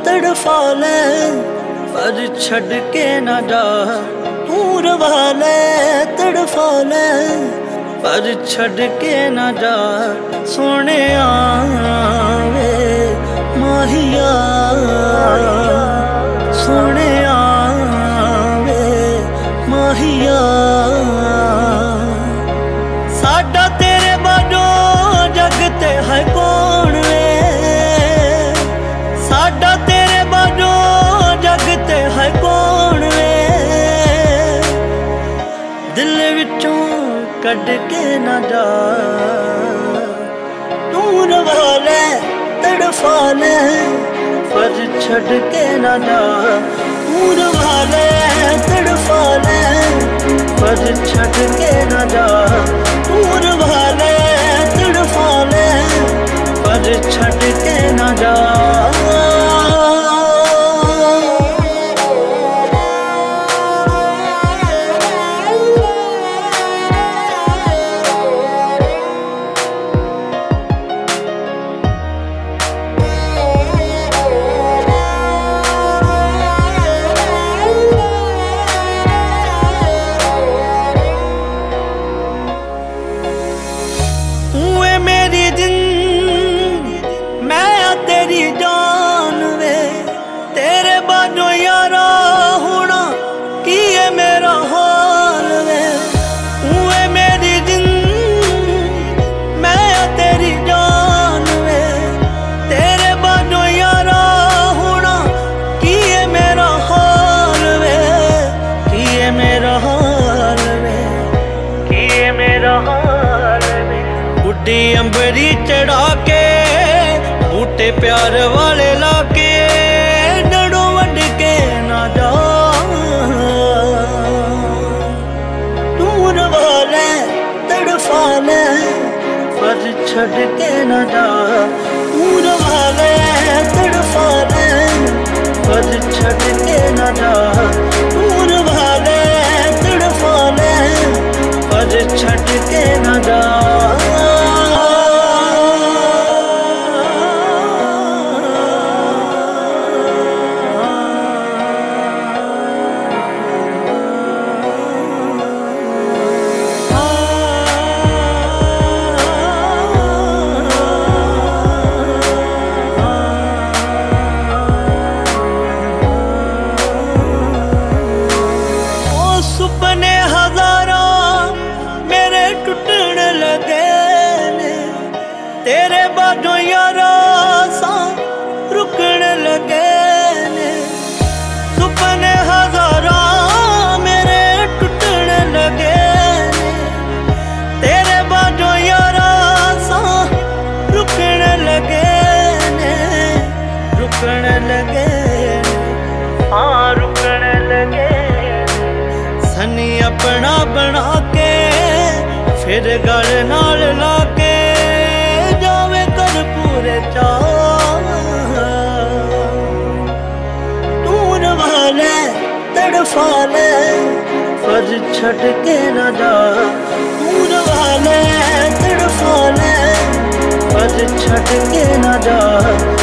तड़फा ले पर छड़ के ना जा। तू रवा ले तड़फा ले पर छड़ के ना जा। सोने आवे माहिया सोने आवे माहिया। साडा तेरे बाजो जगते है कौन वे। साडा तेरे बाजो जगते है कौन वे। दिल विचों कढ़ के ना जा। तू रवा ले तड़फा ले पर छड़ के ना जा। तू रवा ले तड़फा ले पर छड़ के ना जा। तू रवा ले तड़फा ले पर छड़ के ना जा। तेरी जान वे तेरे बाजो यारा होना की है मेरा हाल वे। वे मेरी जिंदगी मैं तेरी जान वे तेरे बाजो यारा होना की है मेरा हाल वे। की है मेरा हाल वे की है मेरा हाल वे। बुढ़ी अंबरी चढ़ा के बूटे प्यार वाले लाके डड़ों वड के ना जा। तू रवा ले तड़फा ले पर छड़ के ना जा। तू रवा ले तड़फा ले पर छड़ के ना जा। तू रवा ले तड़फा ले पर छड़ के ना जा। सुपने हजारों मेरे टूटन लगे ने तेरे बाजों यारा सा रुकन लगे ने। सुपने हजारों मेरे टूटन लगे ने तेरे बाजों यारा सा रुकन लगे ने। रुकन लगे हाँ रुकन लगे। सनी अपना बना के फिर गल नाल लाके जावे कर पूरे चाव। तू रवा ले तड़फा ले पर छड़ के ना जा। तू रवा ले तड़फा ले पर छड़ के ना जा।